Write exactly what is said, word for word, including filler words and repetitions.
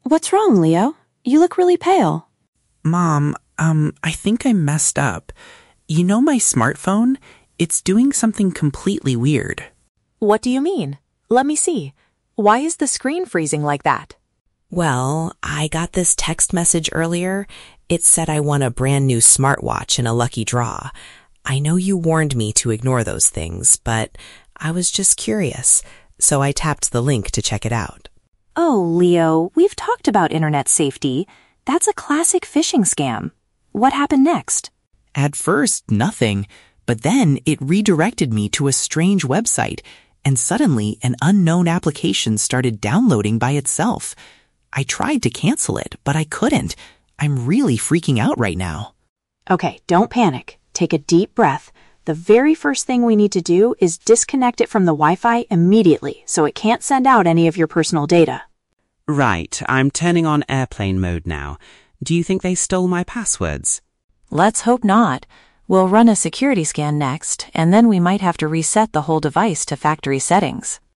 What's wrong, Leo? You look really pale. Mom, um, I think I messed up. You know my smartphone? It's doing something completely weird. What do you mean? Let me see. Why is the screen freezing like that? Well, I got this text message earlier. It said I won a brand new smartwatch in a lucky draw. I know you warned me to ignore those things, but I was just curious, so I tapped the link to check it out. Oh, Leo, we've talked about internet safety. That's a classic phishing scam. What happened next? At first, nothing, but then it redirected me to a strange website, and suddenly an unknown application started downloading by itself. I tried to cancel it, but I couldn't. I'm really freaking out right now. Okay, don't panic. Take a deep breath. The very first thing we need to do is disconnect it from the Wi-Fi immediately so it can't send out any of your personal data. Right, I'm turning on airplane mode now. Do you think they stole my passwords? Let's hope not. We'll run a security scan next, and then we might have to reset the whole device to factory settings.